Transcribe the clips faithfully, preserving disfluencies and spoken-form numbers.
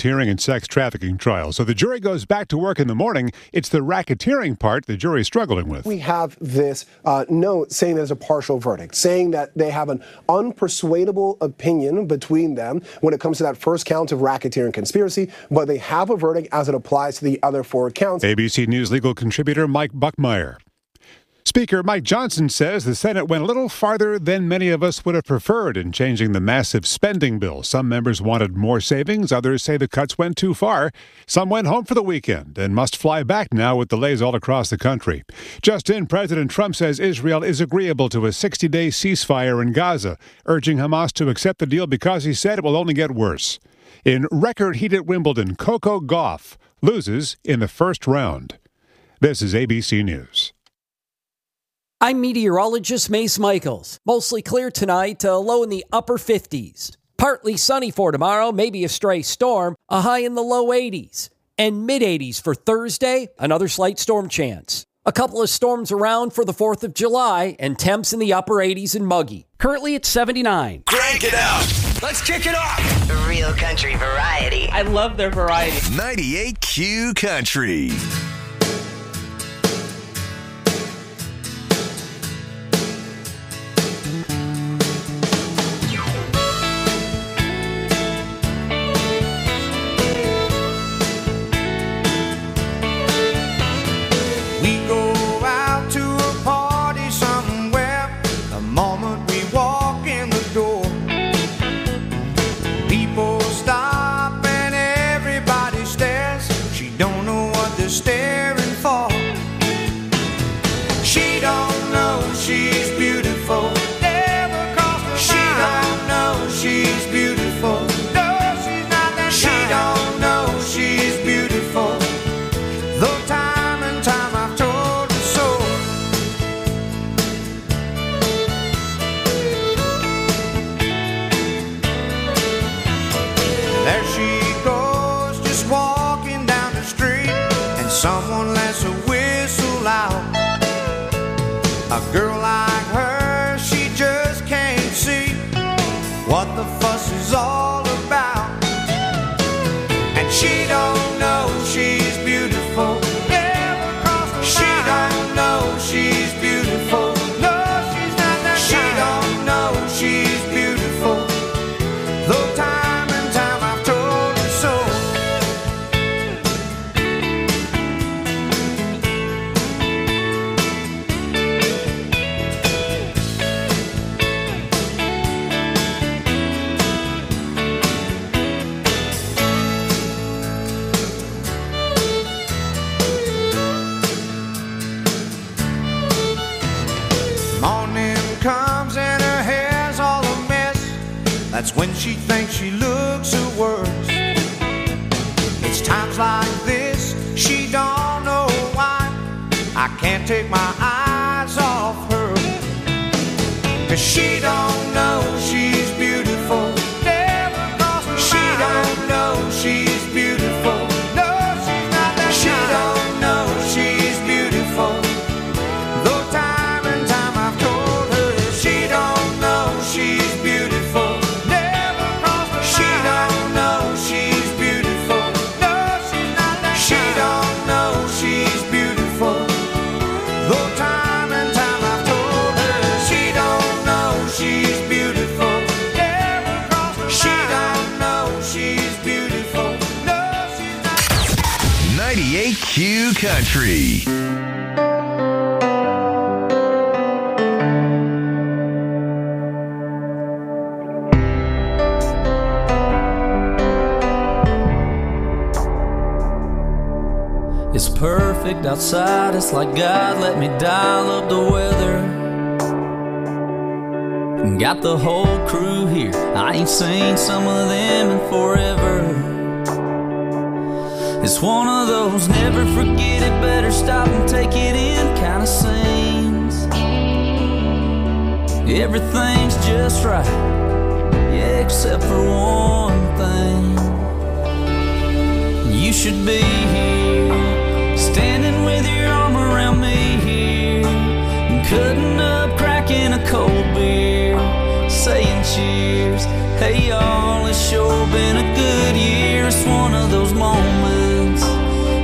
racketeering and sex trafficking trial. So the jury goes back to work in the morning. It's the racketeering part the jury's struggling with. We have this uh, note saying there's a partial verdict, saying that they have an unpersuadable opinion between them when it comes to that first count of racketeering conspiracy, but they have a verdict as it applies to the other four counts. A B C News legal contributor Mike Buckmeyer. Speaker Mike Johnson says the Senate went a little farther than many of us would have preferred in changing the massive spending bill. Some members wanted more savings. Others say the cuts went too far. Some went home for the weekend and must fly back now with delays all across the country. Just in, President Trump says Israel is agreeable to a sixty-day ceasefire in Gaza, urging Hamas to accept the deal because he said it will only get worse. In record heat at Wimbledon, Coco Gauff loses in the first round. This is A B C News. I'm meteorologist Mace Michaels. Mostly clear tonight, a low in the upper fifties. Partly sunny for tomorrow, maybe a stray storm, a high in the low eighties. And mid-eighties for Thursday, another slight storm chance. A couple of storms around for the fourth of July, and temps in the upper eighties and muggy. Currently at seventy-nine. Crank it up. Let's kick it off. Real country variety. I love their variety. ninety-eight Q Country. A girl like her, she just can't see what the fuss is all about. And she don't know she's beautiful. Never crossed her mind. She don't know she's beautiful. No, she's not that She kind. Don't know she's beautiful. Though time and time I've told her so. That's when she thinks she looks her worst. It's times like this, she don't know why I can't take my eyes off her. Cause she don't know she's beautiful. Never crossed her mind. She don't know she's beautiful. No, she's not that She kind. Don't know she's beautiful. Though time and time I've told her she don't know she's beautiful. ninety-eight Q Country. It's perfect outside, it's like God let me dial up the weather. Got the whole crew here, I ain't seen some of them in forever. It's one of those never forget it, better stop and take it in kind of scenes. Everything's just right, yeah, except for one thing. You should be here, standing with your arm around me here, cutting up, cracking a cold beer, saying cheers. Hey y'all, it's sure been a good year. It's one of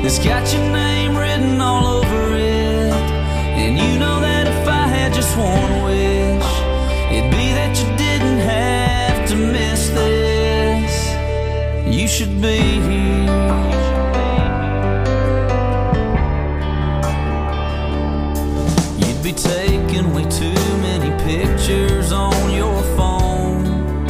that's got your name written all over it. And you know that if I had just one wish, it'd be that you didn't have to miss this. You should be here. You'd be taking way too many pictures on your phone,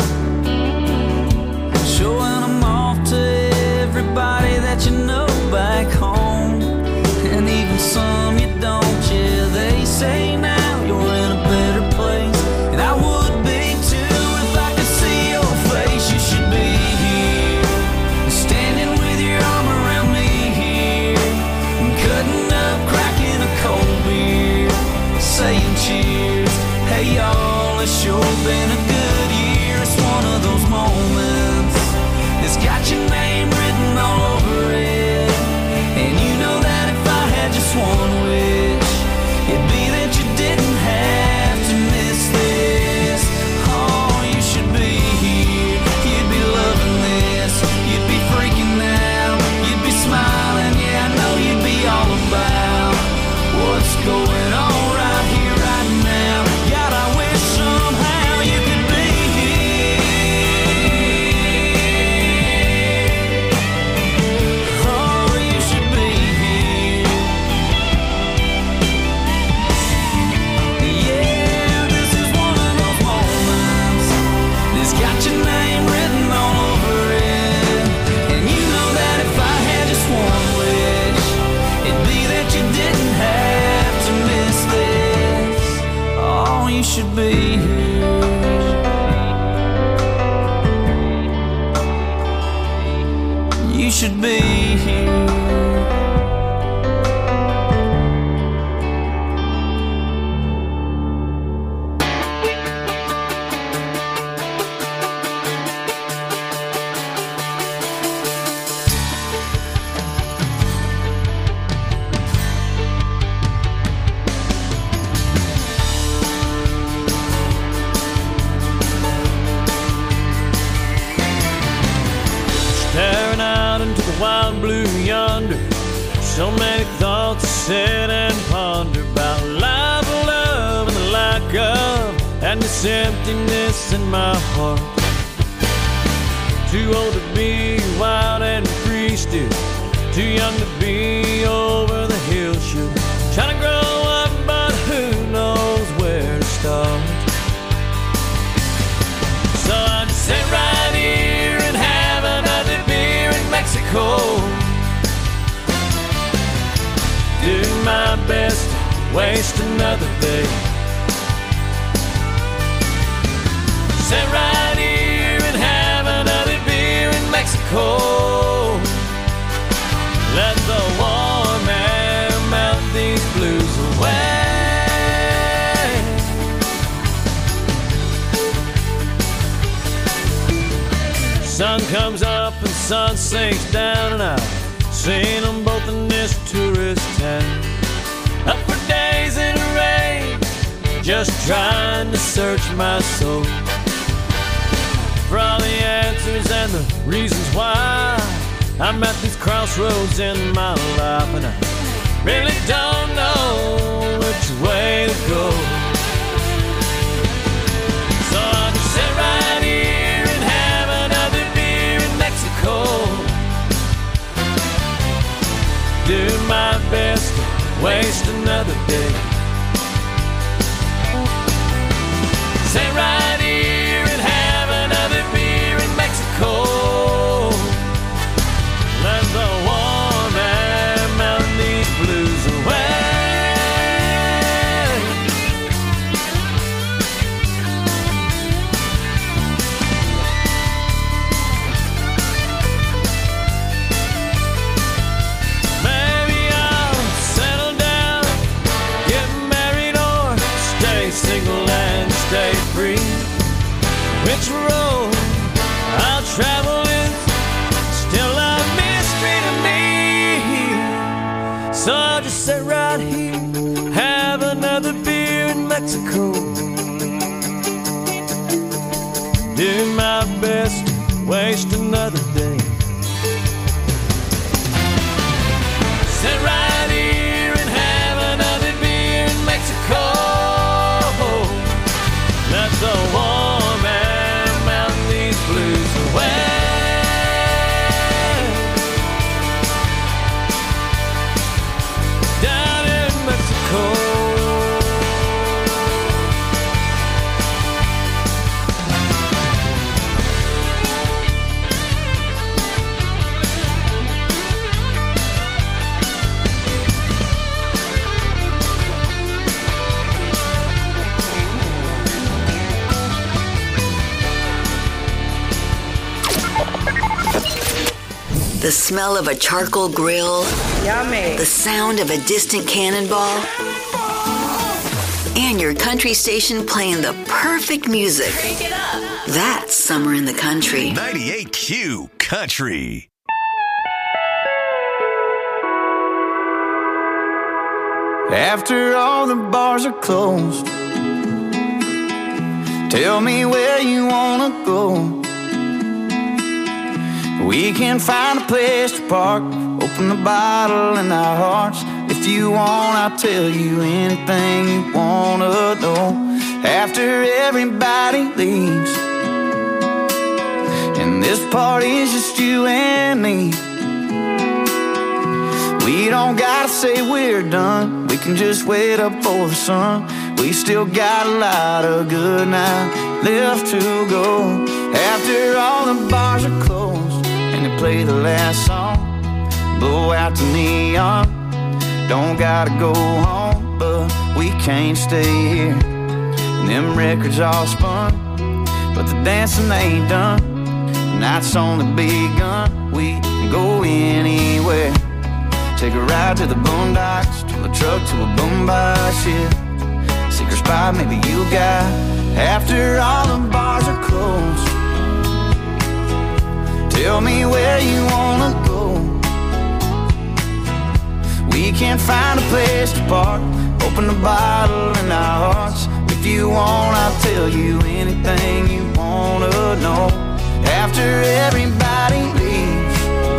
showing them off to everybody that you know back home, and even some you don't. Yeah, they say now you're in a better place, and I would be too if I could see your face. You should be here, standing with your arm around me here, and cutting up, cracking a cold beer, saying cheers. Hey y'all, it's sure been a good year. It's one of those moments that's got your name written all over it. And you know that if I had just one wish, it'd be that you didn't have to miss this. Oh, you should be here. You'd be loving this. You'd be freaking out. You'd be smiling. Yeah, I know you'd be all about what's going on right here, right now. God, I wish somehow you could be here. Oh, you should be here. Yeah, this is one of those moments that's got your name written all over it. And you know that if I had just one wish, it'd be that you didn't have to miss this. Oh, you should be here. You should be here. Staring out into the wild blue yonder, so many thoughts to sit and ponder about life, love, and the lack of, and this emptiness in my heart. Too old to be wild and free still, too young to be over the hill sure. Trying to grow up, but who knows where to start. So I just sit right here and have another beer in Mexico. Do my best to waste another day. Sit right here and have another beer in Mexico. Let the warm air melt these blues away. Sun comes up and sun sinks down, and I've seen them both in this tourist town. Up for days in the rain, just trying to search my soul for all the answers and the reasons why I'm at these crossroads in my life, and I really don't know which way to go. So I'll just sit right here and have another beer in Mexico. Do my best to waste another day. Sit right here and have another beer in Mexico. Let the warm air melt these blues away. Maybe I'll settle down, get married, or stay single and stay free. Which road I'll travel is still a mystery to me. So I'll just sit right here, have another beer in Mexico. Do my best to waste another day. The smell of a charcoal grill. Yummy. The sound of a distant cannonball. And your country station playing the perfect music. Pick it up. That's summer in the country. ninety-eight Q Country. After all the bars are closed, tell me where you wanna go. We can find a place to park, open the bottle in our hearts. If you want, I'll tell you anything you wanna know. After everybody leaves, and this party's just you and me, we don't gotta say we're done. We can just wait up for the sun. We still got a lot of good night left to go. After all the bars are closed and they play the last song, blow out the neon. Don't gotta go home, but we can't stay here. And them records all spun, but the dancing ain't done. The night's only begun. We can go anywhere. Take a ride to the boondocks, to a truck, to a boombox, yeah. Secret spot maybe you got. After all the bars are closed, tell me where you wanna go. We can find a place to park, open the bottle in our hearts. If you want, I'll tell you anything you wanna know. After everybody leaves,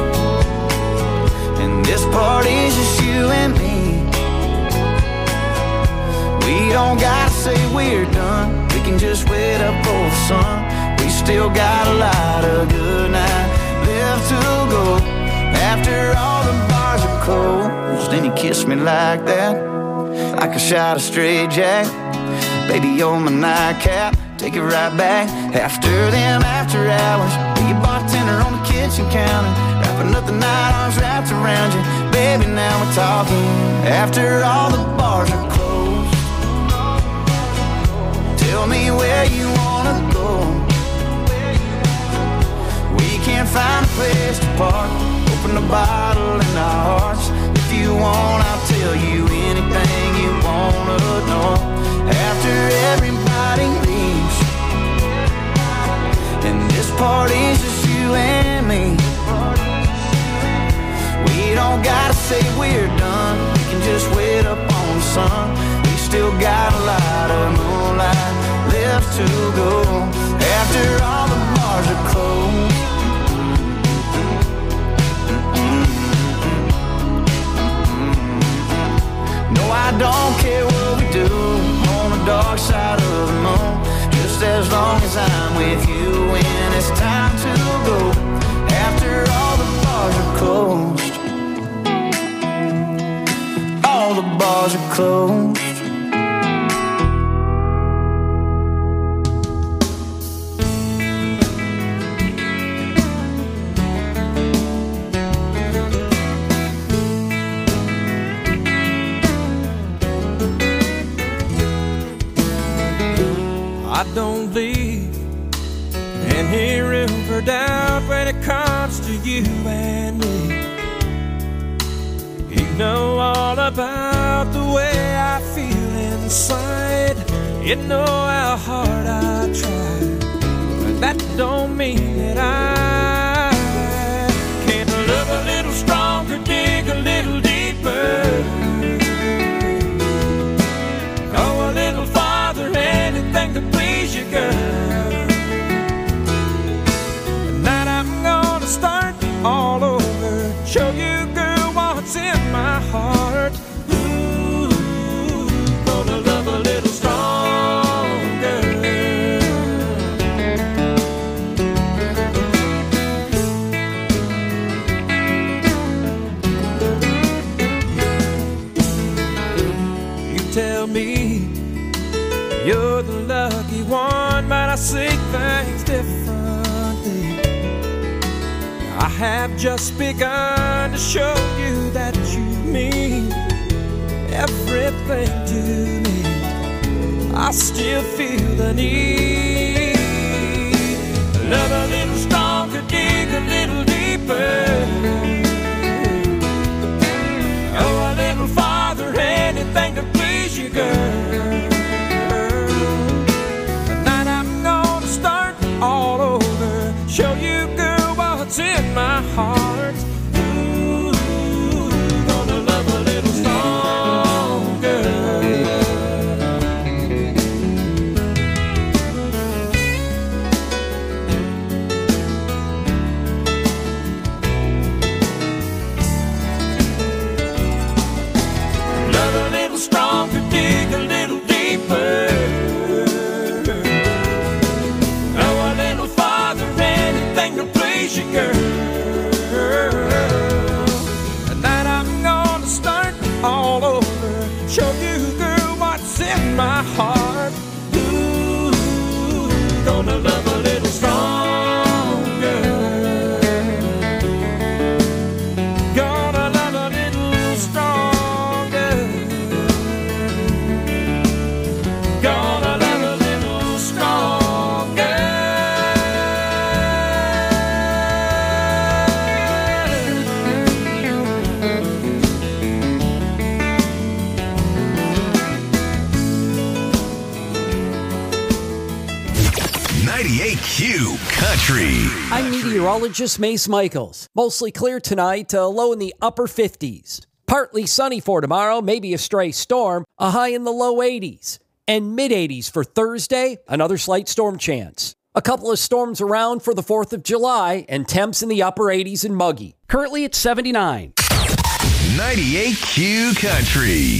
and this party's just you and me, we don't gotta say we're done. We can just wait up for the sun. We still got a lot of good night left to go. After all the bars are closed, then you kiss me like that, like a shot of straight jack. Baby, you're my nightcap, take it right back. After them after hours, be a bartender on the kitchen counter, wrapping up the night, arms wrapped around you. Baby, now we're talking. After all the bars are closed, tell me where you wanna go. We can't find a place to park, open the bottle in our hearts. If you want, I'll tell you anything you wanna know. After everybody leaves, and this party's just you and me, we don't gotta say we're done. We can just wait up on the sun. We still got a lot of moonlight left to go. After all the bars are closed, no, I don't care what we do on the dark side of the moon, just as long as I'm with you when it's time to go. After all the bars are closed, all the bars are closed. I don't leave any room for doubt when it comes to you and me. You know all about the way I feel inside. You know how hard I try, but that don't mean that I can't love a little stronger, dig a little deeper, go a little farther, anything to please you, girl. Tonight I'm gonna start all over, show you, girl, what's in my heart. Ooh, gonna love a little stronger. You tell me you're the lucky one, but I see things differently. I have just begun to show you that you mean everything to me. I still feel the need. Love a little stronger, dig a little deeper. deeper. Oh, a little farther, anything to please you, girl. Tonight I'm gonna start all over, show you, girl, what's in my heart. Ooh, gonna love a little stronger. Love a little stronger, dig a little deeper. Oh, a little farther, anything to please you, girl. Tonight I'm gonna start all over, show you, girl, what's in my heart. Ooh, gonna love a little stronger. Gonna love a little stronger. Gonna love a little stronger. ninety-eight Q Country. I'm meteorologist Mace Michaels. Mostly clear tonight, a low in the upper fifties. Partly sunny for tomorrow, maybe a stray storm, a high in the low eighties. And mid-eighties for Thursday, another slight storm chance. A couple of storms around for the fourth of July, and temps in the upper eighties and muggy. Currently at seventy-nine. ninety-eight Q Country.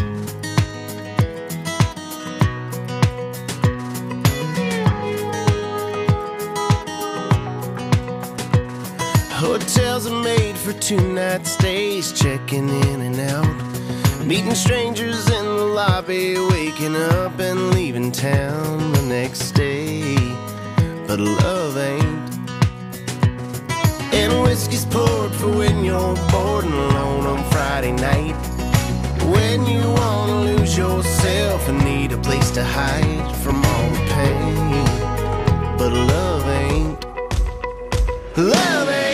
Hotels are made for two-night stays, checking in and out, meeting strangers in the lobby, waking up and leaving town the next day. But love ain't. And whiskey's poured for when you're bored and alone on Friday night, when you wanna lose yourself and need a place to hide from all the pain. But love ain't. Love ain't.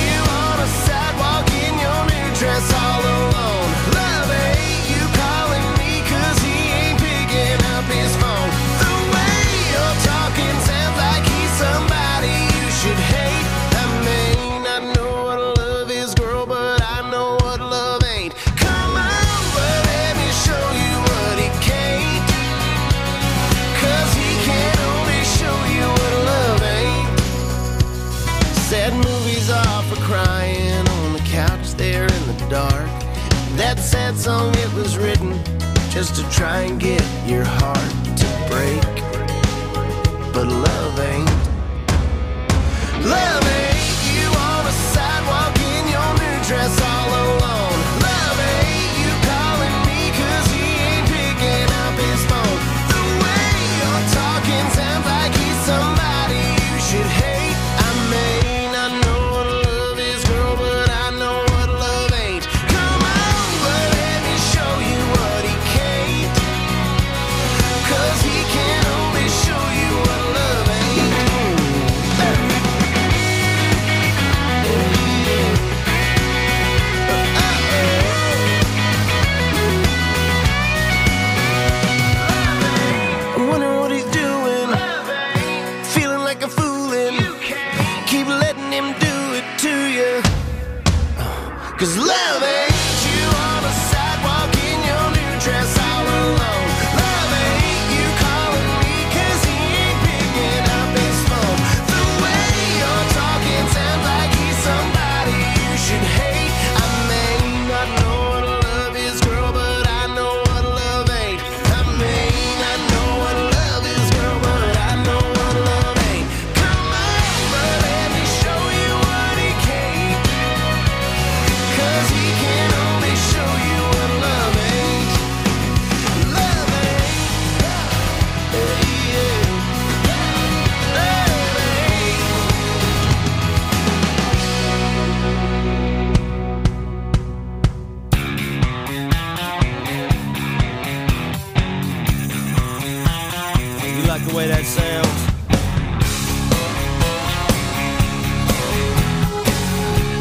Dress all alone. Love ain't you calling me cause he ain't picking up his phone. The way you're talking sounds like he's somebody you should hate. I mean, I know what love is, girl, but I know what love ain't. Come on, but let me show you what he can't. Cause he can only show you what love ain't. Sad movies are for crying on the couch there in the dark. That sad song, it was written just to try and get your heart to break. But love ain't. Love ain't you on a sidewalk in your new dress all alone. Love ain't you calling me cause he ain't picking up his phone. The way you're talking sounds like he's somebody you should hate. I mean, I know what love is, girl, but I know what love ain't. Come on, but let me show you what he can't. Cause he can only show you what love ain't. I'm wondering what he's doing, feeling like a foolin'. Keep letting him do it to you. Cause love ain't you on a sidewalk in your new dress all alone. Love ain't you calling me cause he ain't picking up his phone. The way you're talking sounds like he's somebody you should hate. I mean, I know what love is, girl, but I know what love ain't. I mean, I know what love is, girl, but I know what love ain't. Come on, but let me show you what he can't. Cause he can only show you what love ain't. Love ain't. Yeah. Love ain't. You like the way that sounds?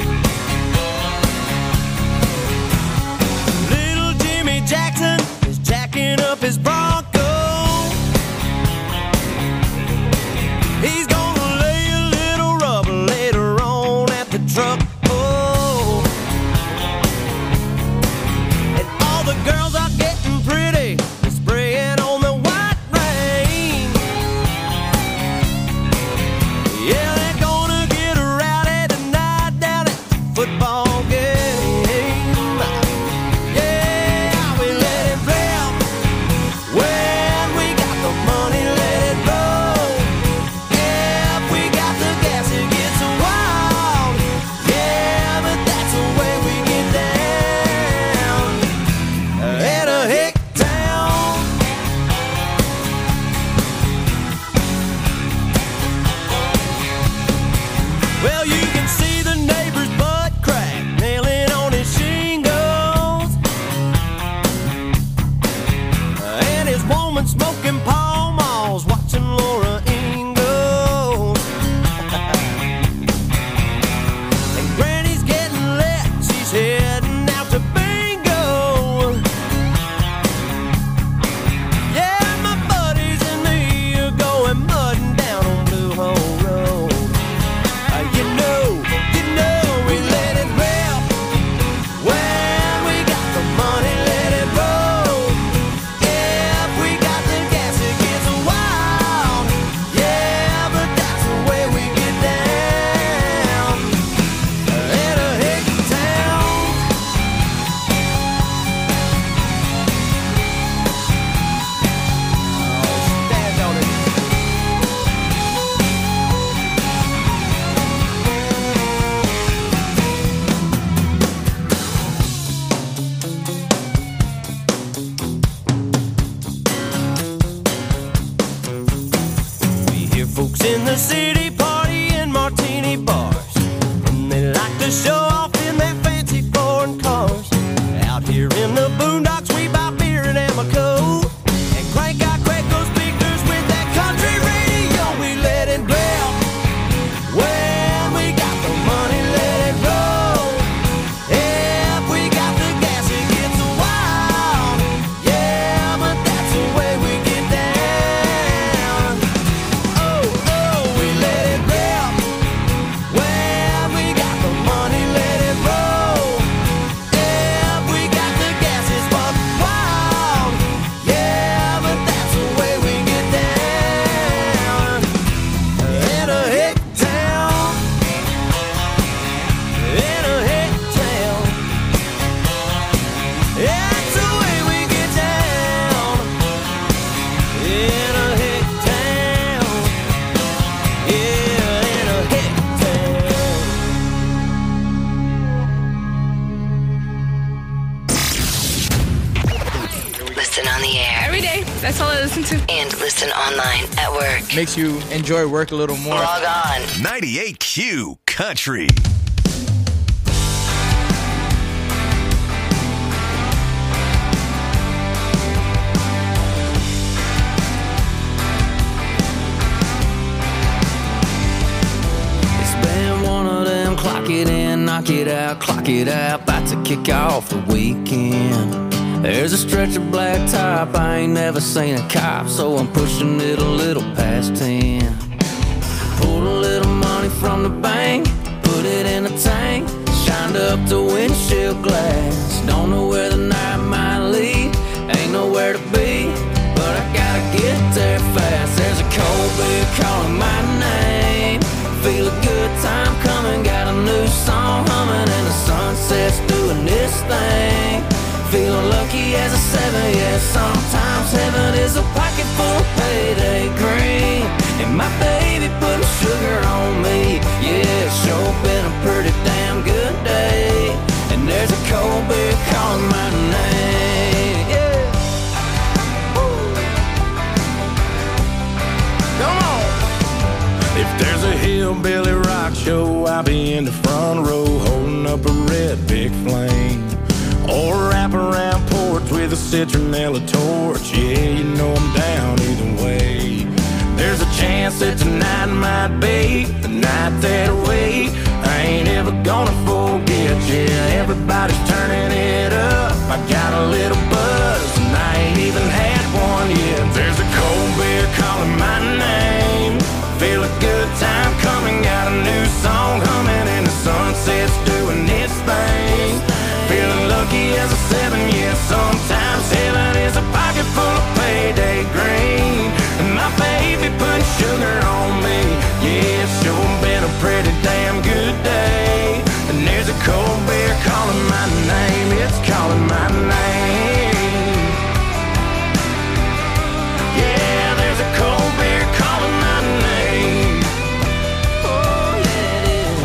football game. Yeah, we let it rip. When we got the money, let it roll. If we got the gas, it gets wild. Yeah, but that's the way we get down. At a hick town. Well, you can see the neighbor's butt crack nailing on his shingles, and his woman smoking Pall Malls, watching Laura Ingalls. And Granny's getting lit, she's heading out to bingo. Yeah, my buddies and me are going mudding down on Blue Hole Road. Uh, you know, you know, we let it rip. When we got the money, let it roll. If we got the gas, it gets wild. Yeah, but that's the way we get down. In a hick town. Oh, stand on it. We hear folks in the city party in martini bars, and they like to show off in their fancy foreign cars. Out here in the boondocks, we buy beer at Amoco and crank out Quaco speakers with that country radio. We let it rip. When we got the money, let it roll. If we got the gas, it gets wild. Yeah, but that's the way we get down. Oh, oh, we let it rip. When we got the money, let it roll. If we got the gas, it's buck wild. Yeah, but that's the way we get down. In a hick town. In a hick town. That's the way we get down. In a hick town. Yeah, in a hick town. Listen on the air Every day. That's all I listen to. and listen online at work. Makes you enjoy work a little more. Log on. ninety-eight Q Country. It's been one of them clock it in, knock it out, clock it out, about to kick off the weekend. There's a stretch of black top, I ain't never seen a cop, so I'm pushing it a little past ten. Pulled a little money from the bank, put it in a tank, shined up the windshield glass. Don't know where the night might lead, ain't nowhere to be, but I gotta get there fast. There's a cold beer calling my name, feel a good time coming, got a new song humming, and the sunset's doing this thing. Feeling lucky as a seven, yeah. Sometimes heaven is a pocket full of payday green, and my baby putting sugar on me. Yeah, it's sure been a pretty damn good day, and there's a cold beer calling my name. Yeah. Woo. Come on. If there's a hillbilly rock show, I'll be in the front row holding up a red big flame. Or wrap around porch with a citronella torch. Yeah, you know I'm down either way. There's a chance that tonight might be the night that I wait. I ain't ever gonna forget. Yeah, everybody's turning it up. I got a little buzz and I ain't even had one yet. There's a cold beer calling my name. Feel a good time coming, got a new song humming, and the sunset's doing its thing. Feeling lucky as a seven, yeah. Sometimes heaven is a pocket full of payday green, and my baby putting sugar on me. Yeah, it's sure been a pretty damn good day, and there's a cold beer calling my name. It's calling my name. Yeah, there's a cold beer calling my name. Oh, yeah, it is.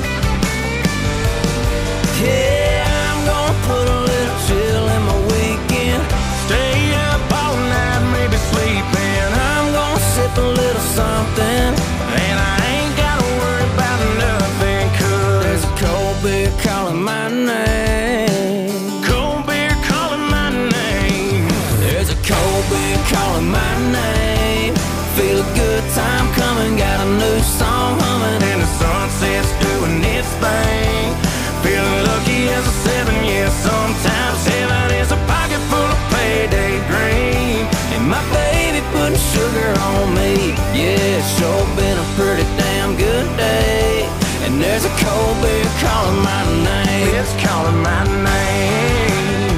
Yeah, I'm gonna put a little chill in my weekend. Stay up all night, maybe sleeping. I'm gonna sip a little something, and I ain't gotta worry about nothing, 'cause there's a cold beer calling my name. Cold beer calling my name. There's a cold beer calling my name. Feel a good time coming, got a new song humming, and the sunset's doing its thing. Feeling lucky as a seven, yeah, sometimes heaven is a pocket full of payday dream. And my baby putting sugar on me, yeah, it's sure been a pretty damn good day. And there's a cold beer calling my name. It's calling my name.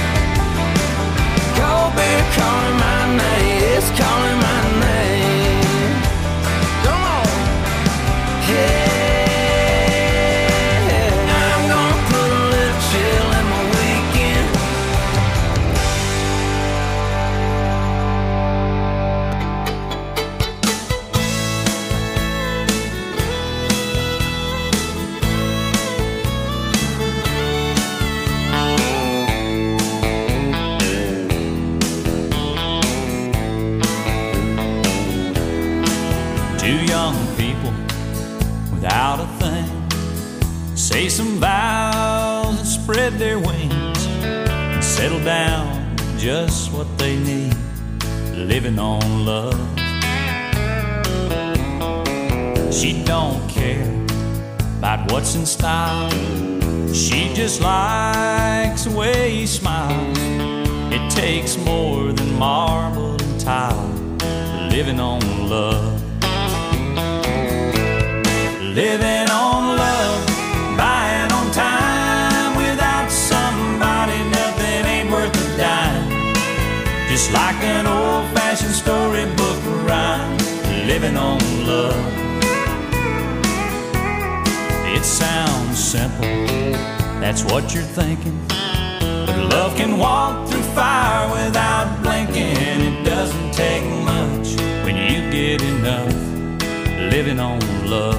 Cold beer calling my name. It's calling my name. Come on. Yeah. I'm gonna put a little chill in my weekend. Two young people without a thing say some vows and spread their wings and settle down to just what they need, living on love. She don't care about what's in style. She just likes the way he smiles. It takes more than marble and tile, living on love. Living on love, buying on time. Without somebody, nothing ain't worth a dime. Just like an old-fashioned storybook rhyme, living on love. It sounds simple, that's what you're thinking. But love can walk through fire without blinking. It doesn't take much when you get enough, living on love.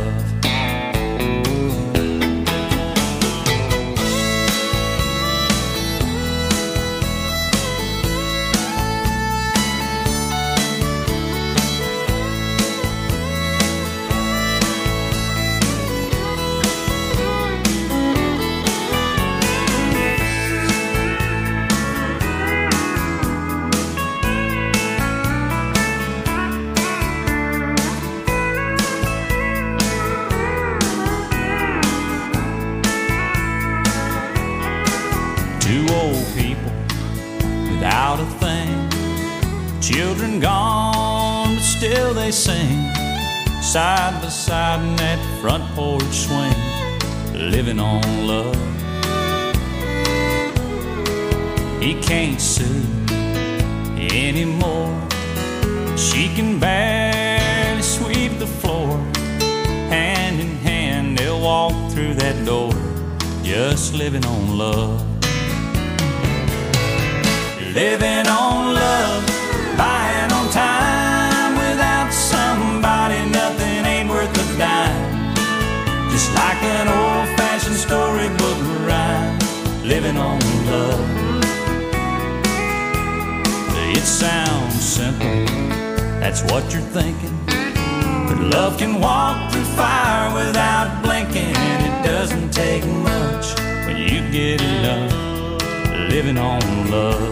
Without a thing, children gone, but still they sing, side by side in that front porch swing, living on love. He can't see anymore. She can barely sweep the floor. Hand in hand they'll walk through that door, just living on love. Living on love, buying on time. Without somebody, nothing ain't worth a dime. Just like an old-fashioned storybook rhyme, living on love. It sounds simple, that's what you're thinking. But love can walk through fire without blinking. It doesn't take much when you get enough, living on love.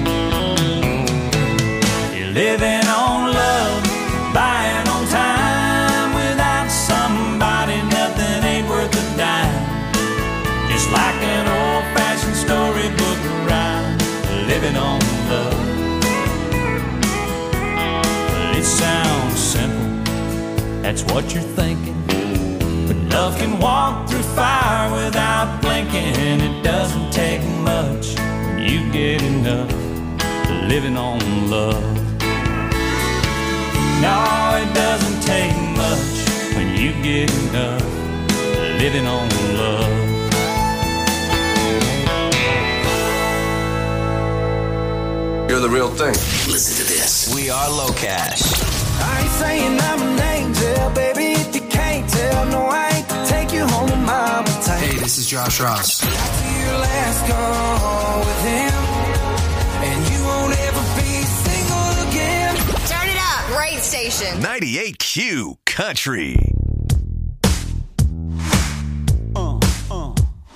You're living on love, buying on time. Without somebody, nothing ain't worth a dime. Just like an old-fashioned storybook rhyme, living on love. It sounds simple, that's what you're thinking. But love can walk through fire without blinking. It doesn't take much when you get enough, living on love. No, it doesn't take much when you get enough, living on love. the real thing. Listen to this. We are Low Cash. I ain't saying I'm an angel, baby, if you can't tell. No, I ain't to take you home to mama tight. Hey, this is Josh Ross. After your last call with him, and you won't ever be single again. Turn it up. Great station. ninety-eight Q Country. Uh, uh.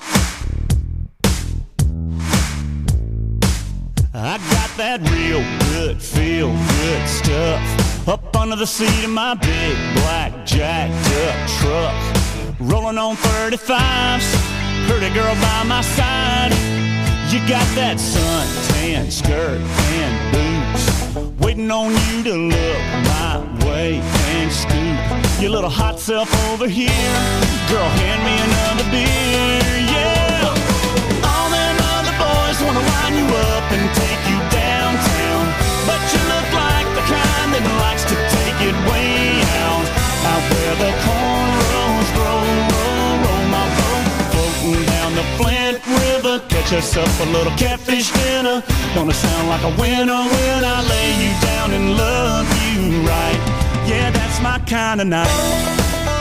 I got that real good, feel good stuff up under the seat of my big black jacked up truck. Rolling on thirty-fives, pretty girl by my side. You got that suntan skirt and boots, waiting on you to look my way and scoop your little hot self over here. Girl, hand me another beer, yeah. All them other boys wanna line you up and take you downtown, but you look like the kind that likes to take it way out, out where the cornrows grow, roll, roll my boat, floating down the Flint River. Catch us up a little catfish dinner. Gonna sound like a winner when I lay you down and love you right. Yeah, that's my kind of night.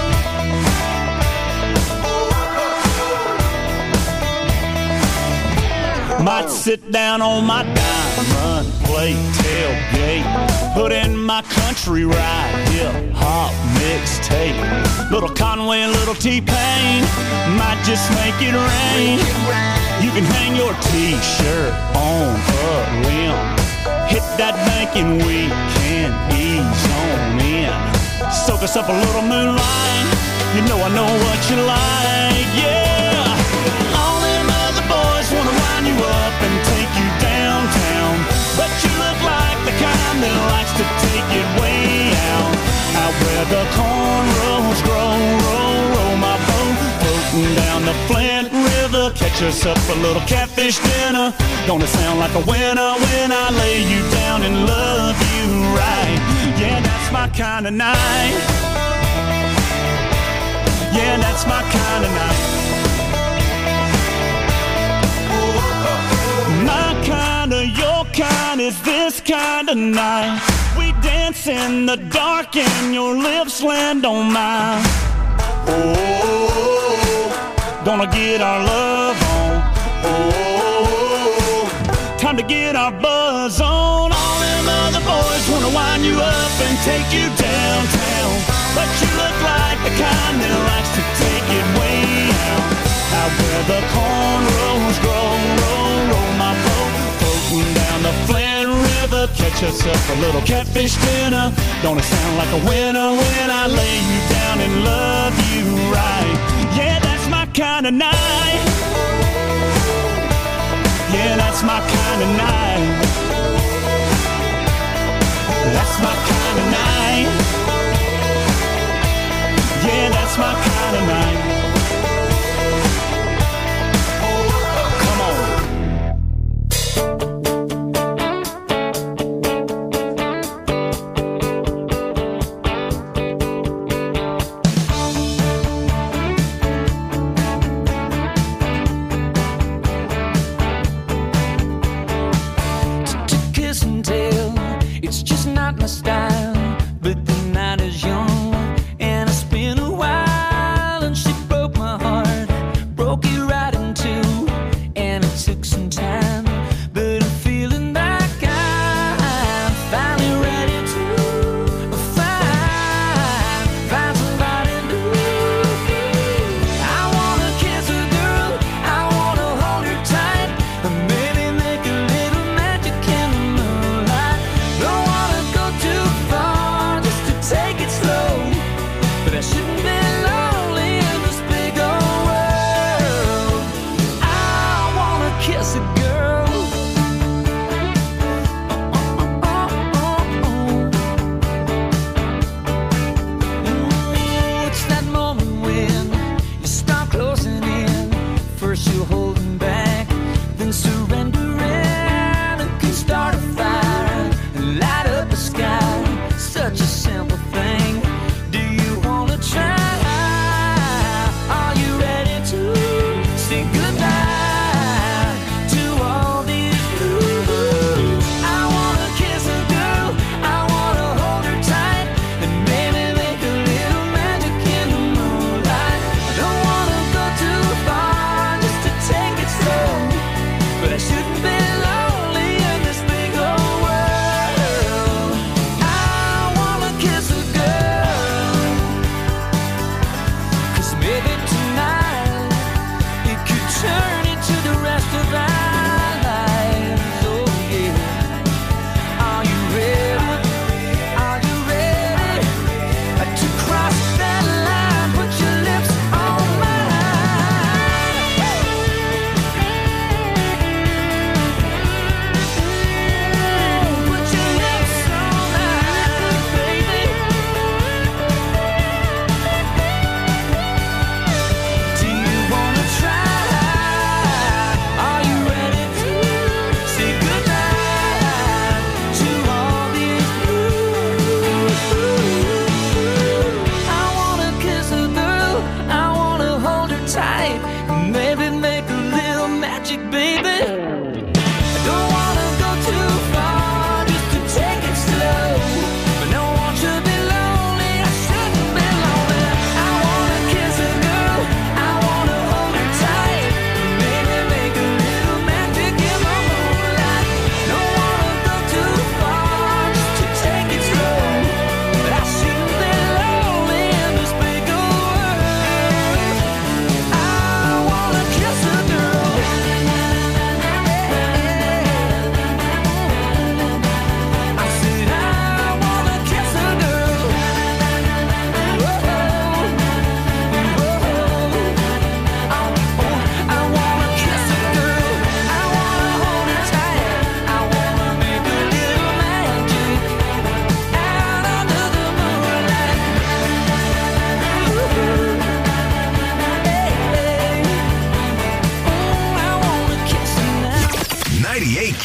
Might sit down on my diamond plate tailgate, put in my country ride, hip hop mixtape. Little Conway and little T-Pain might just make it rain. You can hang your t-shirt on a limb, hit that bank and we can ease on in. Soak us up a little moonlight, you know I know what you like, yeah. All them other boys wanna line you up and take you downtown, but you look like the kind that likes to take it way out, out where the cornrows grow, roll, roll my boat, floating down the Flint River. Catch us up a little catfish dinner. Gonna sound like a winner when I lay you down and love you right. Yeah, that's my kind of night. Yeah, that's my kind of night. My kind of, your kind is this kind of night. We dance in the dark and your lips land on mine. Oh, gonna get our love on. Oh, time to get our buzz on. All them other boys wanna wind you up and take you downtown, but you look like the kind that likes to take it way out, out where the cornrows grow, roll, roll my boat, floating down the Flint River. Catch us up a little catfish dinner. Gonna sound like a winner when I lay you down and love you right. Yeah, that's my kind of night. Yeah, that's my kind of night. That's my kind of night. Yeah, that's my kind of night. To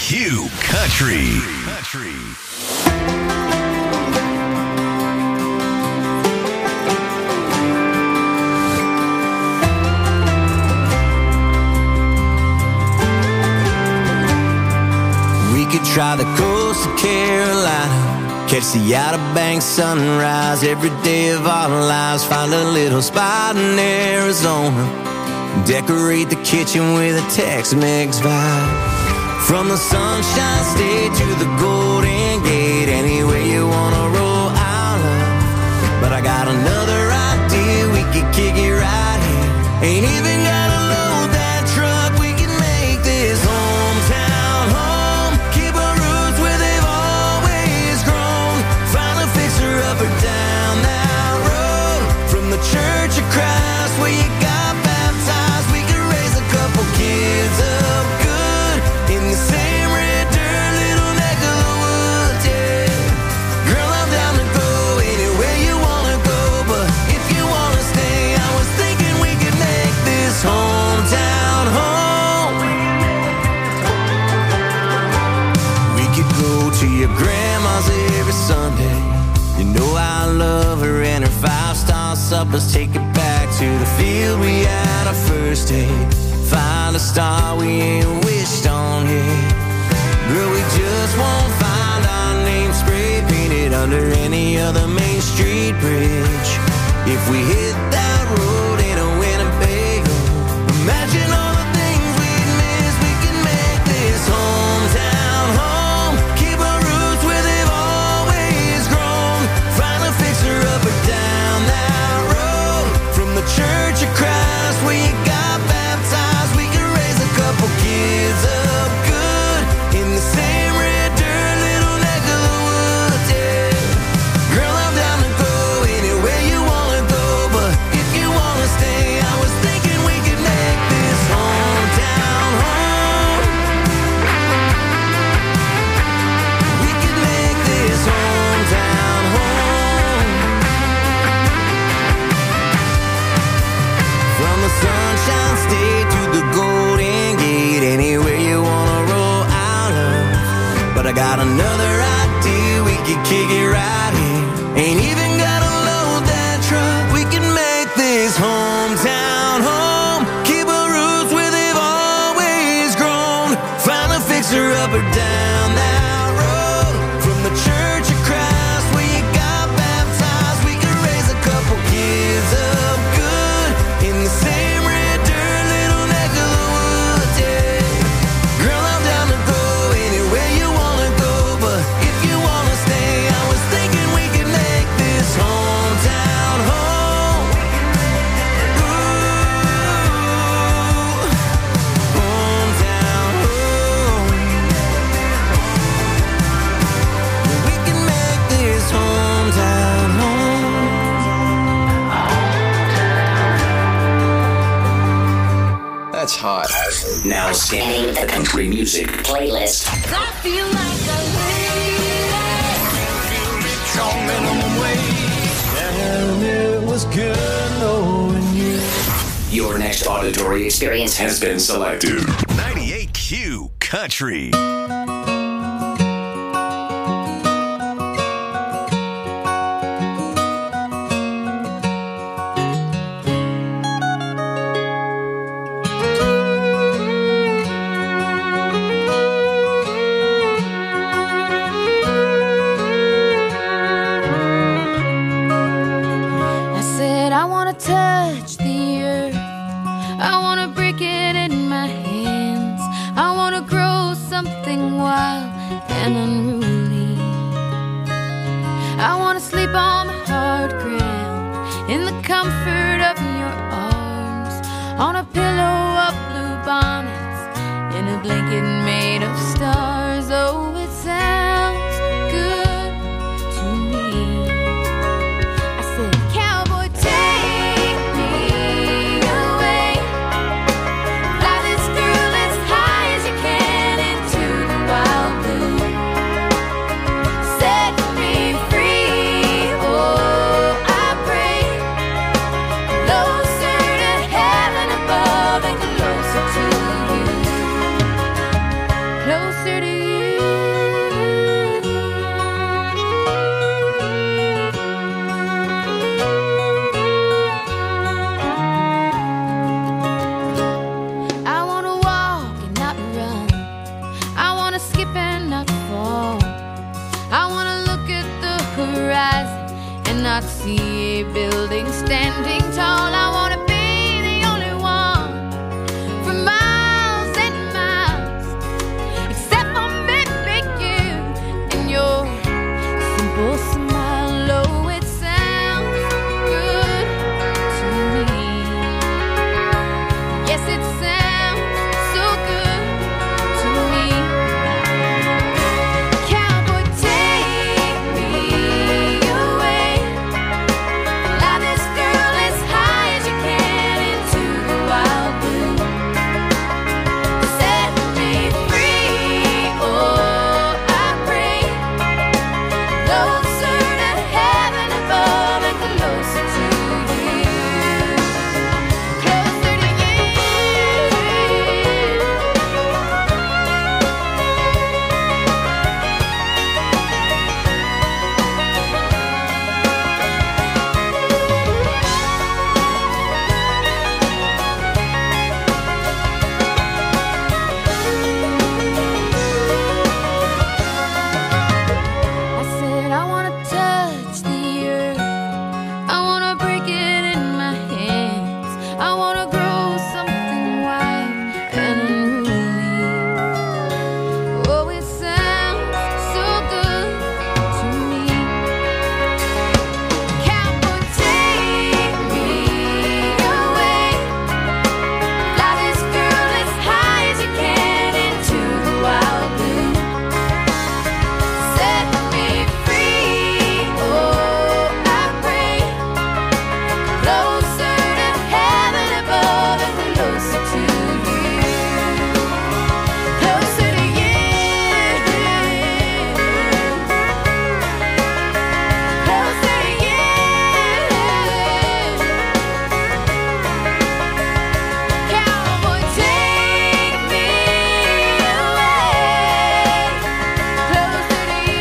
Q Country. Country. We could try the coast of Carolina, catch the Outer Banks sunrise every day of our lives. Find a little spot in Arizona, decorate the kitchen with a Tex-Mex vibe. From the Sunshine State to the Golden Gate, anywhere you wanna roll, I'll love. But I got another idea, we could kick it right here. Ain't even gotta load that truck, we can make this hometown home. Keep our roots where they've always grown. Find a fixer-upper down that road. From the Church of Christ where you got baptized, we could raise a couple kids up good in the same red dirt, little neck of the woods, yeah. Girl, I'm down to go anywhere you wanna go, but if you wanna stay, I was thinking we could make this hometown home. We could go to your grandma's every Sunday. You know I love her and her five-star suppers. Take it back to the field we had our first date. Find a star we ain't wished on yet. Girl, we just won't find our name spray painted under any other Main Street bridge. If we hit that road in a Winnebago, imagine all the things we'd miss. We can make this hometown home. Keep our roots where they've always grown. Find a fixer-upper down that road. From the Church of Christ where you got baptized, we can raise a couple kids up good in the same red dirt, little neck of the woods, yeah. Girl, I'm down to go anywhere you wanna go, but if you wanna stay, I was thinking we could make this hometown home. We could make this hometown home. From the Sunshine State to the Golden Gate, anywhere you wanna roll out of. But I got another idea, we could kick it right here. Ain't even gotta load that truck, we can make this hometown home. Keep our roots where they've always grown. Find a fixer-upper down that road. From the Church of Christ where you got baptized, we can raise a couple kids up good in the same red dirt, little neck of the woods, yeah. Girl, I'm down to go anywhere you wanna go, but if you wanna stay, I was thinking we could make this hometown home. Ooh, hometown home. We can make this hometown home. That's hot. Now scanning the country music playlist. I feel like a lady. On minimum wage. And it was good knowing you. Your next auditory experience has been selected. ninety-eight Q Country. I said I wanna touch the earth, I wanna break it in my hands, I wanna grow something wild and unruly, I wanna sleep on the hard ground in the comfort of your arms, on a pillow of blue bonnets, in a blanket made of stars. Oh, it sounds good to me. I said, cowboy, take me away, fly this girl as high as you can into the wild blue, set me free. Oh, I pray, closer to heaven above and closer to you, closer to you. not see a building standing tall. I wanna be the only one for miles and miles, except for maybe you and your simple smile. Oh, it sounds good to me. Yes, it sounds so good to me. Cowboy, take me away. Fly this girl as high as you can into the wild blue. Set me free, oh, I pray. Closer to heaven above and closer to you. Closer to you. I said I wanna touch the earth. I wanna break it in my hands. I wanna grow something wild and unruly. Oh, it sounds so good to me. Cowboy, take me away. Fly this girl as high as you can into the wild blue. Set me free, oh, I pray. Closer to heaven above and closer to you. Closer to you. Closer to you. Cowboy, take me away. Closer to you.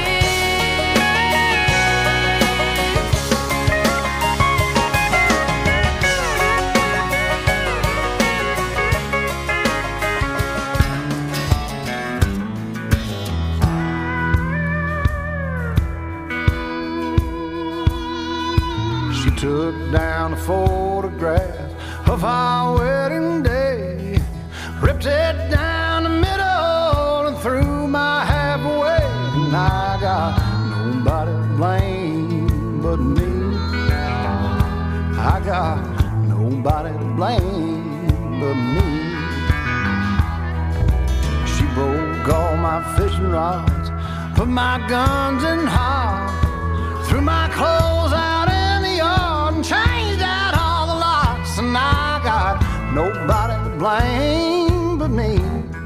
She took down a photograph of our wedding day, ripped it down the middle and threw my half away. And I got nobody to blame but me. I got nobody to blame but me. She broke all my fishing rods, put my guns in hide, threw my clothes out in the yard and changed out all the locks. And I got nobody to blame but me.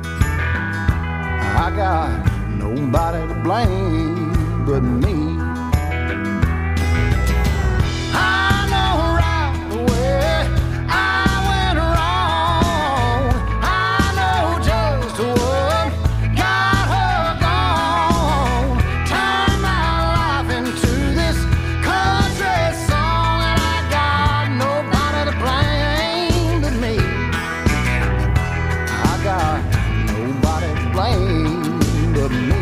I got nobody to blame but me. I know right away I went wrong. I know just what got her gone. Turned my life into this country song, and I got nobody to blame but me. I got nobody to blame but me.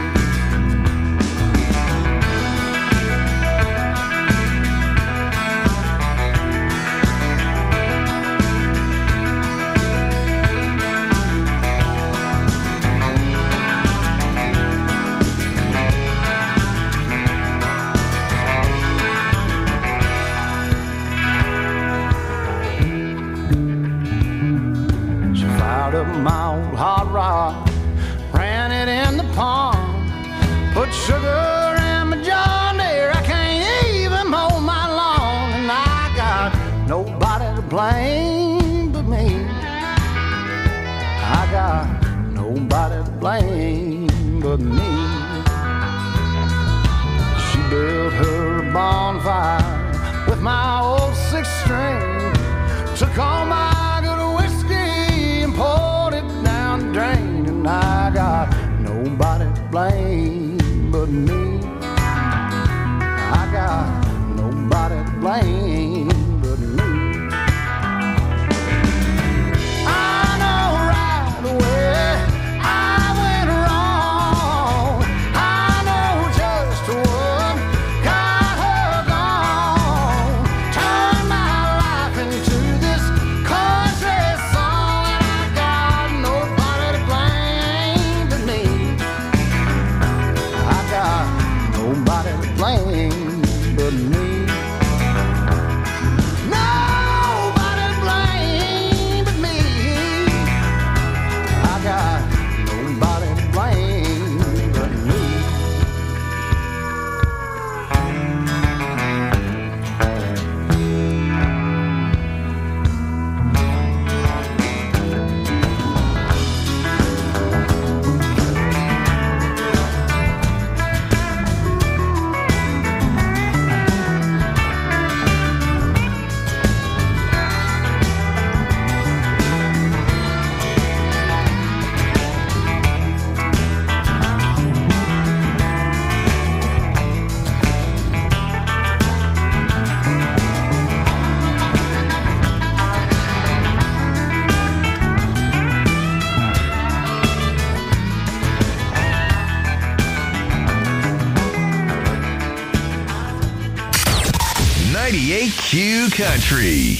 She fired up my old hot rod, ran it in the pond, put sugar in my John Deere. I can't even mow my lawn, and I got nobody to blame but me. I got nobody to blame but me. She built her a bonfire with my old six string, took all my good whiskey and poured it down the drain. And I got nobody to blame but me. I got nobody to blame but me. I know right away I went wrong. I know just what got her gone. Q Country.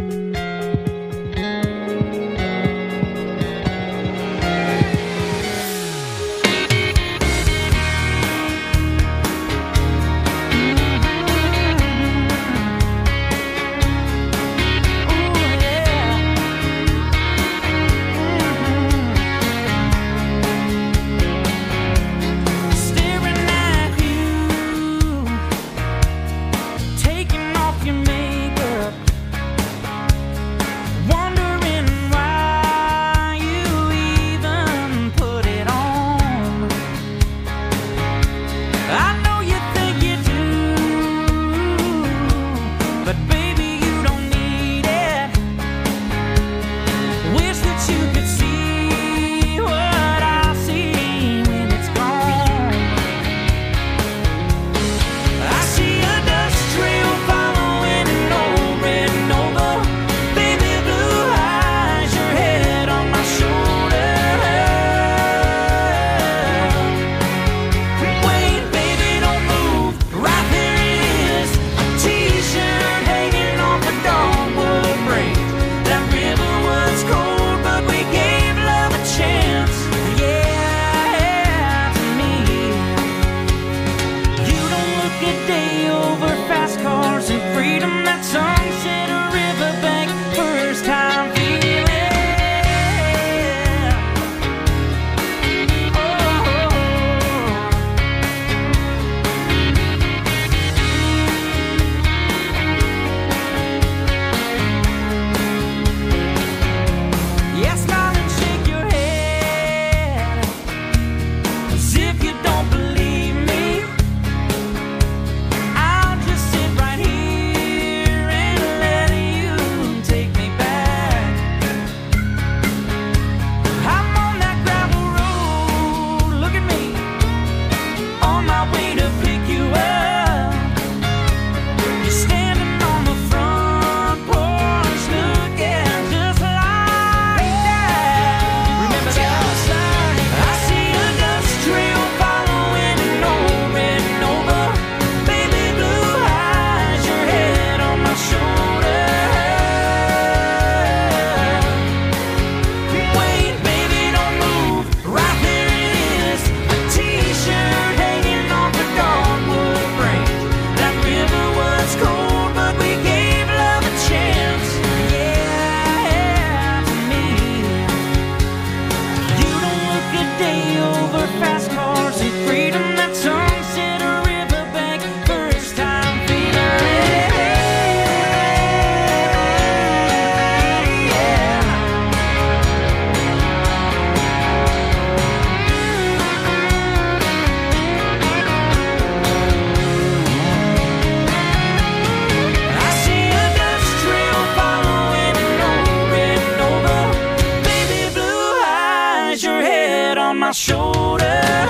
my shoulder.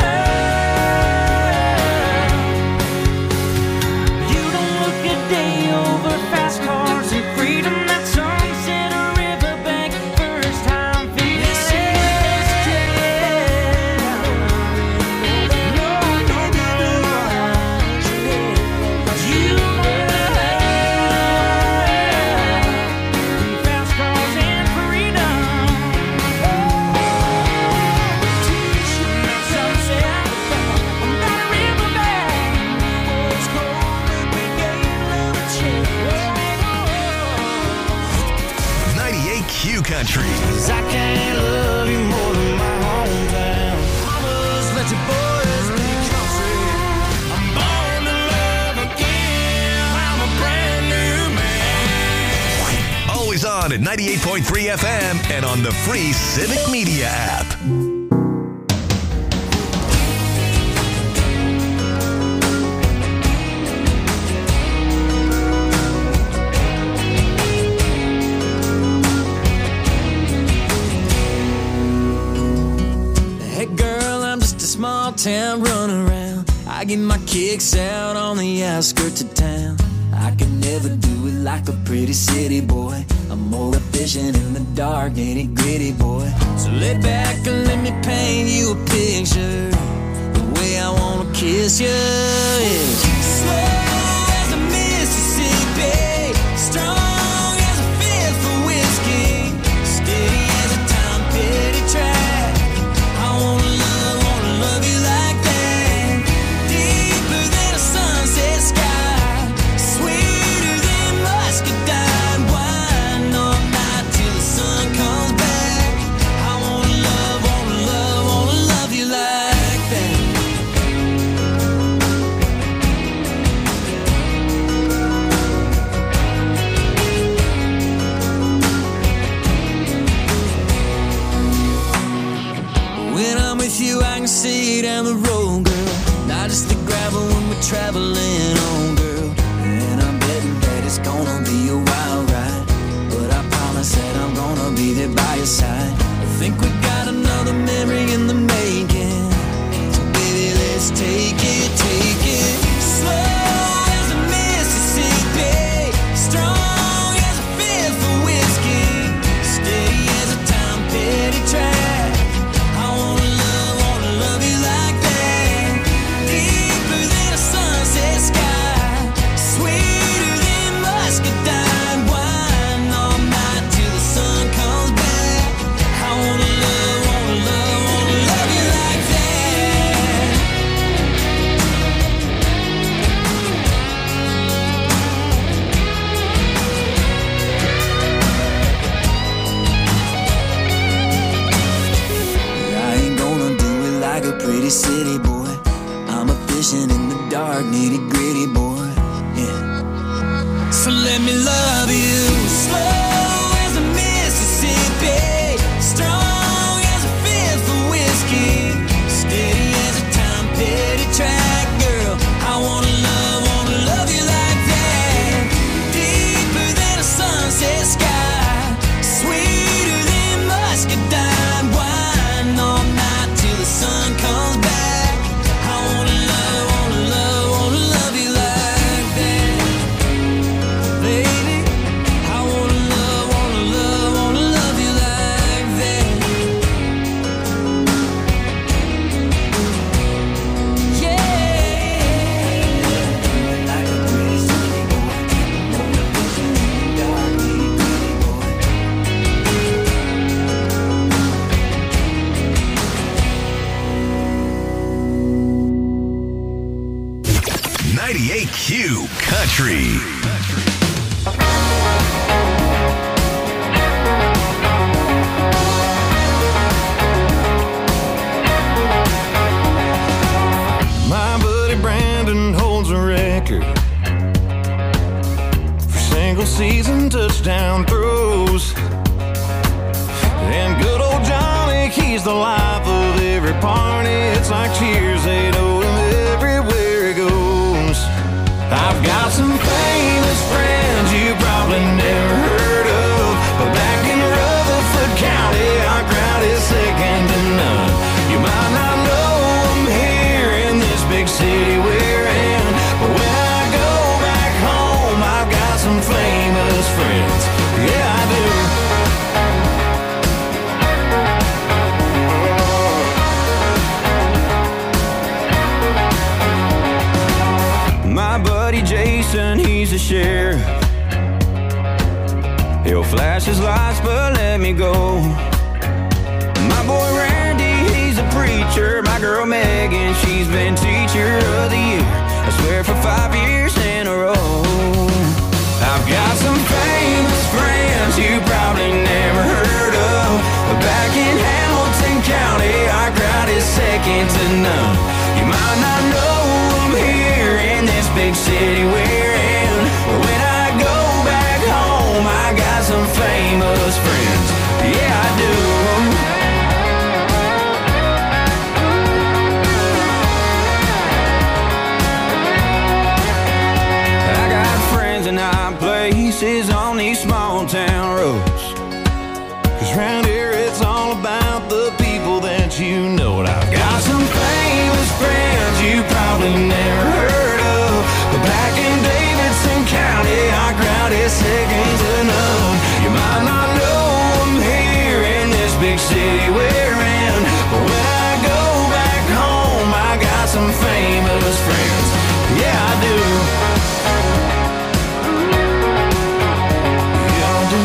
You don't look a day over fast cars and freedom at sunset or riverbank. First time feeling you fast cars and freedom. ninety-eight Q Country. I can't love you more than my hometown. Mamas, let your boys be country. I'm born to love again. I'm a brand new man. Always on at ninety-eight point three F M and on the free Civic Media app. Hey girl, I'm just a small town running around. I get my kicks out on the outskirts of town. I can never do it like a pretty city boy. I'm more efficient in the dark, ain't it gritty boy? So lay back and let me paint you a picture, the way I wanna kiss you, yeah. Slow as the Mississippi, you, I can see down the road, girl. Not just the gravel when we're traveling on, girl. And I'm betting that it's gonna be a wild ride, but I promise that I'm gonna be there by your side. I think we got another memory in the making, so baby, let's take it, take it slow as the Mississippi, strong as a fifth of whiskey, steady as a Tom Petty track. I wanna love, wanna love you like that, deeper than a sunset sky, sweeter than muscadine wine, all night till the sun comes back. I wanna love, wanna love, wanna love you like that. I ain't gonna do it like a pretty city boy. I'm a fishing in the dark, nitty gritty boy. Yeah. So let me love you slow as the Mississippi, strong as a fifth of whiskey, steady as a Tom Petty track, girl. I wanna love, wanna love you like that, deeper than a sunset sky, sweeter than muscadine wine, all night till the sun comes back. I wanna love, wanna love, wanna love you like that, baby. I wanna love, wanna love, wanna love you like that. ninety-eight Q Country. My buddy Brandon holds a record for single season touchdown throws. And good old Johnny, he's the life of every party. It's like cheers, they know him everywhere he goes. I've got some famous friends you probably never heard of, but back in Rutherford County, our crowd is second to none. You might not know them here in this big city we're in, but when I go back home, I've got some famous friends. Yeah, I do. My buddy Jason, he's a sheriff. He'll flash his lights, but let me go. My boy Randy, he's a preacher. My girl Megan, she's been teacher of the year, I swear for five years in a row. I've got some famous friends you probably never heard of, but back in Hamilton County, our crowd is second to none. You might not know them here in this big city we're in, but when I go back home, I got some famous friends. Yeah, I do. I got friends in high places on these small town roads, 'cause round here it's all about the people that you know. And I've got some famous friends you probably never heard of, but back in Davidson County, our crowd is second to none. You might not know them here in this big city we're in, but when I go back home, I got some famous friends. Yeah, I do. Yeah, I do.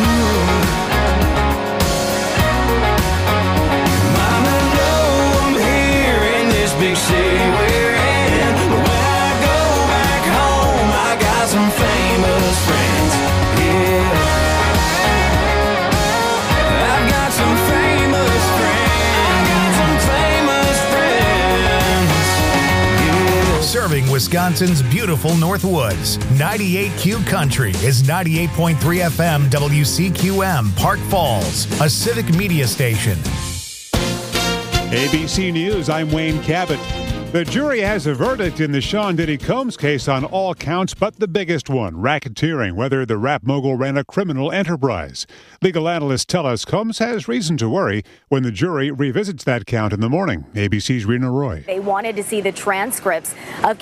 Might not know them here in this big city we're in, but when I go back home, I got some famous friends. Yeah, I've got some famous friends. I got some famous friends. Yeah. Serving Wisconsin's beautiful Northwoods. ninety-eight Q Country is ninety-eight point three F M W C Q M Park Falls, a civic media station. A B C News, I'm Wayne Cabot. The jury has a verdict in the Sean Diddy Combs case on all counts but the biggest one, racketeering, whether the rap mogul ran a criminal enterprise. Legal analysts tell us Combs has reason to worry when the jury revisits that count in the morning. A B C's Rena Roy. They wanted to see the transcripts of